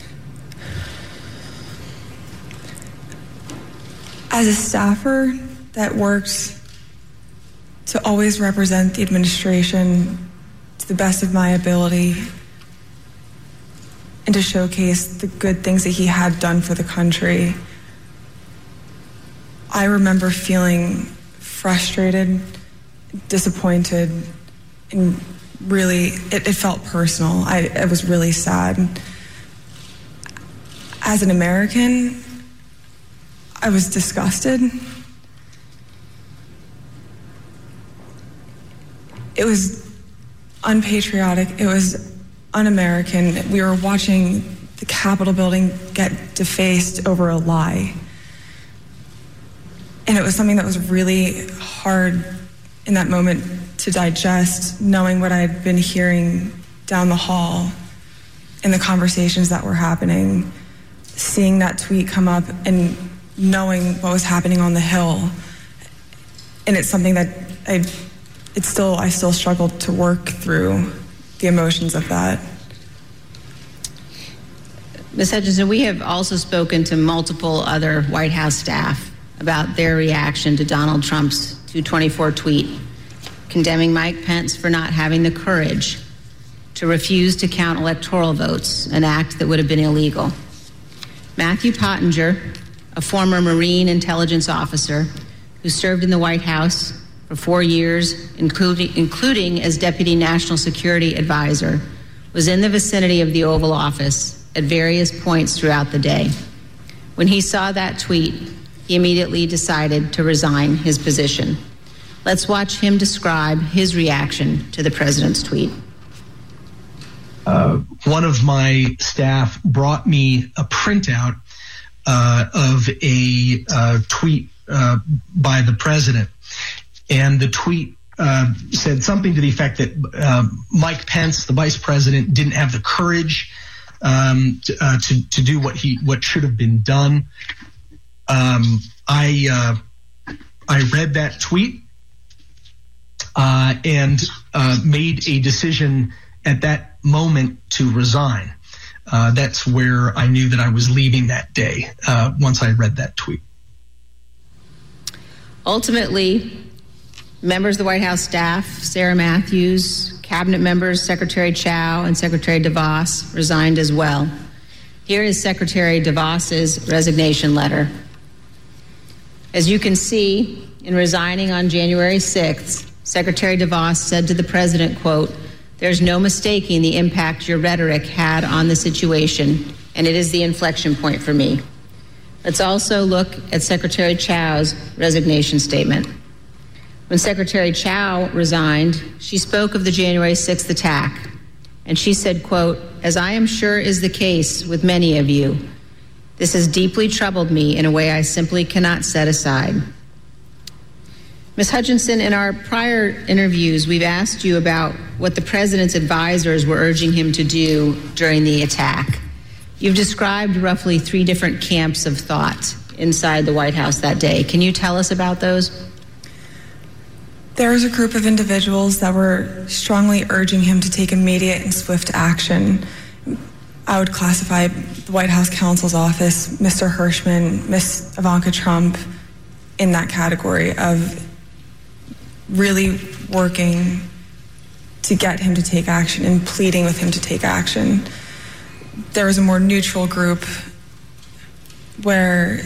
As a staffer that works to always represent the administration to the best of my ability and to showcase the good things that he had done for the country, I remember feeling frustrated, disappointed, and really, it, it felt personal. I, I was really sad. As an American, I was disgusted. It was unpatriotic. It was un-American. We were watching the Capitol building get defaced over a lie. And it was something that was really hard in that moment to digest, knowing what I had been hearing down the hall in the conversations that were happening, seeing that tweet come up and knowing what was happening on the Hill. And it's something that I, it's still, I still struggled to work through the emotions of that. Miz Hutchinson, we have also spoken to multiple other White House staff about their reaction to Donald Trump's two twenty-four tweet, condemning Mike Pence for not having the courage to refuse to count electoral votes, an act that would have been illegal. Matthew Pottinger, a former Marine intelligence officer who served in the White House for four years, including, including as Deputy National Security Advisor, was in the vicinity of the Oval Office at various points throughout the day. When he saw that tweet, he immediately decided to resign his position. Let's watch him describe his reaction to the president's tweet. Uh, one of my staff brought me a printout uh, of a uh, tweet uh, by the president. And the tweet uh, said something to the effect that uh, Mike Pence, the vice president, didn't have the courage um, to, uh, to, to do what he what should have been done. Um, I uh, I read that tweet uh, and uh, made a decision at that moment to resign. Uh, that's where I knew that I was leaving that day uh, once I read that tweet. Ultimately, members of the White House staff, Sarah Matthews, cabinet members Secretary Chao and Secretary DeVos resigned as well. Here is Secretary DeVos's resignation letter. As you can see, in resigning on January sixth, Secretary DeVos said to the president, quote, "There's no mistaking the impact your rhetoric had on the situation, and it is the inflection point for me." Let's also look at Secretary Chao's resignation statement. When Secretary Chao resigned, she spoke of the January sixth attack, and she said, quote, "As I am sure is the case with many of you, this has deeply troubled me in a way I simply cannot set aside." Miz Hutchinson, in our prior interviews, we've asked you about what the president's advisors were urging him to do during the attack. You've described roughly three different camps of thought inside the White House that day. Can you tell us about those? There was a group of individuals that were strongly urging him to take immediate and swift action. I would classify the White House counsel's office, Mister Hirschman, Miz Ivanka Trump, in that category of really working to get him to take action and pleading with him to take action. There was a more neutral group where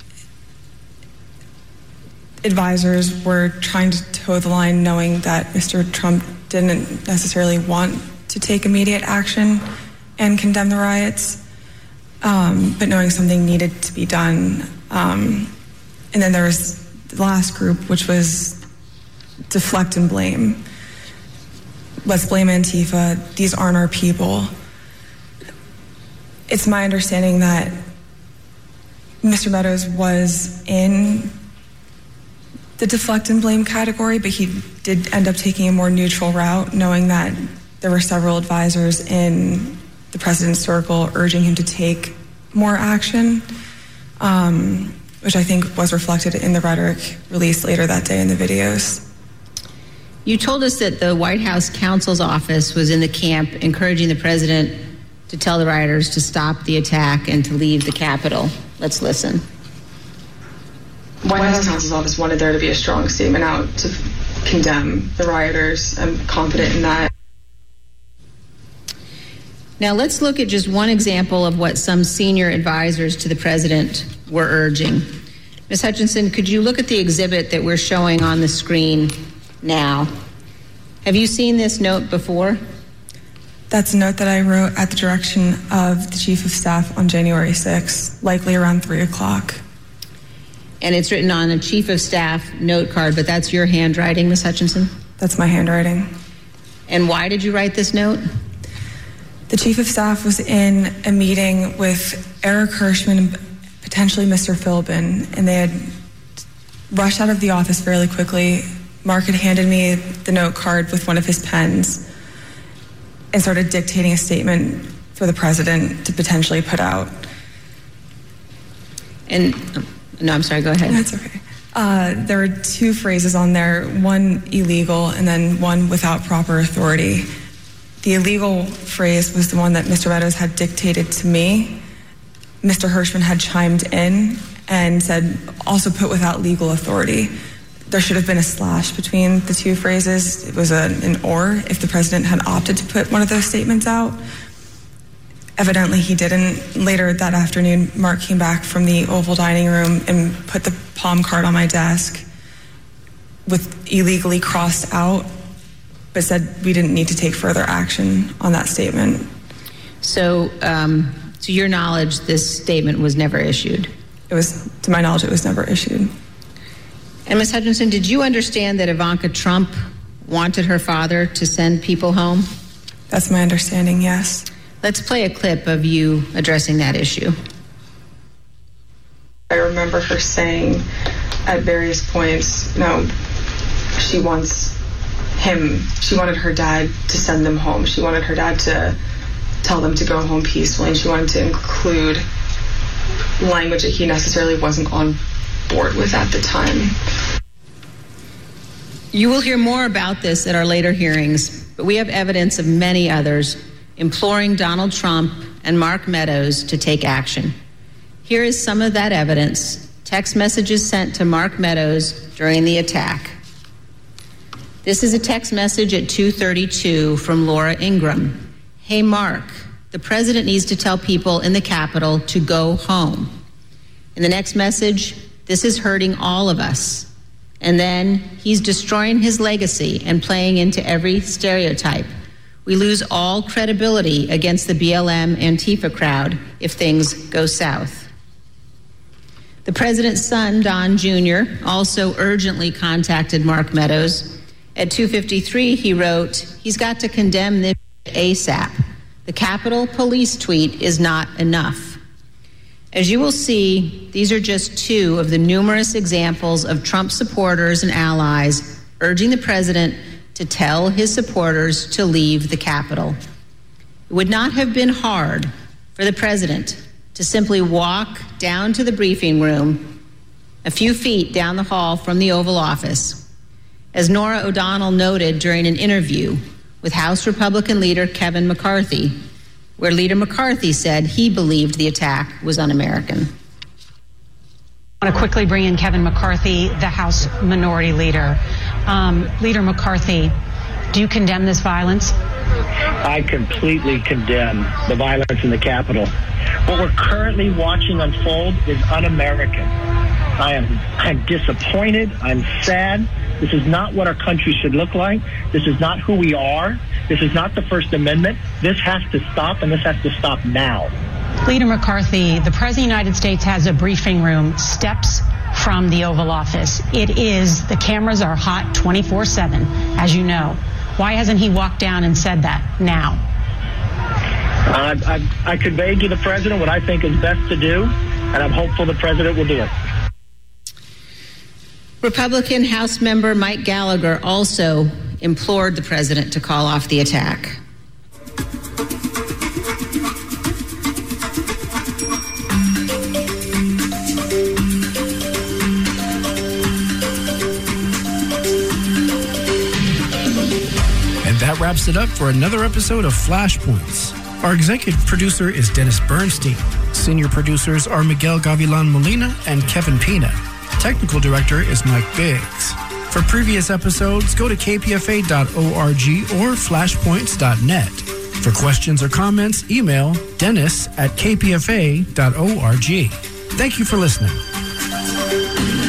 advisors were trying to toe the line, knowing that Mister Trump didn't necessarily want to take immediate action and condemn the riots, um, but knowing something needed to be done. Um, and then there was the last group, which was deflect and blame. Let's blame Antifa. These aren't our people. It's my understanding that Mister Meadows was in the deflect and blame category, but he did end up taking a more neutral route, knowing that there were several advisors in the president's circle urging him to take more action, um, which I think was reflected in the rhetoric released later that day in the videos. You told us that the White House counsel's office was in the camp encouraging the president to tell the rioters to stop the attack and to leave the Capitol. Let's listen. White House counsel's office wanted there to be a strong statement out to condemn the rioters. I'm confident in that. Now let's look at just one example of what some senior advisors to the president were urging. Miz Hutchinson, could you look at the exhibit that we're showing on the screen now? Have you seen this note before? That's a note that I wrote at the direction of the Chief of Staff on January sixth, likely around three o'clock. And it's written on a Chief of Staff note card, but that's your handwriting, Miz Hutchinson? That's my handwriting. And why did you write this note? The chief of staff was in a meeting with Eric Hirschman and potentially Mister Philbin, and they had rushed out of the office fairly quickly. Mark had handed me the note card with one of his pens and started dictating a statement for the president to potentially put out. And, no, I'm sorry, go ahead. That's okay. Uh, there were two phrases on there, one illegal and then one without proper authority. The illegal phrase was the one that Mister Meadows had dictated to me. Mister Hirschman had chimed in and said, also put without legal authority. There should have been a slash between the two phrases. It was a, an or if the president had opted to put one of those statements out. Evidently he didn't. Later that afternoon, Mark came back from the Oval Dining Room and put the palm card on my desk with illegally crossed out, but said we didn't need to take further action on that statement. So, um, to your knowledge, this statement was never issued? It was, to my knowledge, it was never issued. And Miz Hutchinson, did you understand that Ivanka Trump wanted her father to send people home? That's my understanding, yes. Let's play a clip of you addressing that issue. I remember her saying at various points, you know, she wants him, she wanted her dad to send them home. She wanted her dad to tell them to go home peacefully, and she wanted to include language that he necessarily wasn't on board with at the time. You will hear more about this at our later hearings, but we have evidence of many others imploring Donald Trump and Mark Meadows to take action. Here is some of that evidence, text messages sent to Mark Meadows during the attack. This is a text message at two thirty-two from Laura Ingraham. Hey, Mark, the president needs to tell people in the Capitol to go home. In the next message, this is hurting all of us. And then he's destroying his legacy and playing into every stereotype. We lose all credibility against the B L M Antifa crowd if things go south. The president's son, Don Junior, also urgently contacted Mark Meadows. At two fifty-three, he wrote, he's got to condemn this ASAP. The Capitol Police tweet is not enough. As you will see, these are just two of the numerous examples of Trump supporters and allies urging the president to tell his supporters to leave the Capitol. It would not have been hard for the president to simply walk down to the briefing room a few feet down the hall from the Oval Office. As Norah O'Donnell noted during an interview with House Republican leader Kevin McCarthy, where Leader McCarthy said he believed the attack was un-American. I want to quickly bring in Kevin McCarthy, the House Minority Leader. Um, Leader McCarthy, do you condemn this violence? I completely condemn the violence in the Capitol. What we're currently watching unfold is un-American. I am I'm disappointed. I'm sad. This is not what our country should look like. This is not who we are. This is not the First Amendment. This has to stop, and this has to stop now. Leader McCarthy, the President of the United States has a briefing room steps from the Oval Office. It is, the cameras are hot twenty-four seven, as you know. Why hasn't he walked down and said that now? Uh, I, I conveyed to the president what I think is best to do, and I'm hopeful the president will do it. Republican House member Mike Gallagher also implored the president to call off the attack. And that wraps it up for another episode of Flashpoints. Our executive producer is Dennis Bernstein. Senior producers are Miguel Gavilan Molina and Kevin Pina. Technical director is Mike Biggs. For previous episodes, go to k p f a dot org or flashpoints dot net. For questions or comments, email dennis at k p f a dot org. Thank you for listening.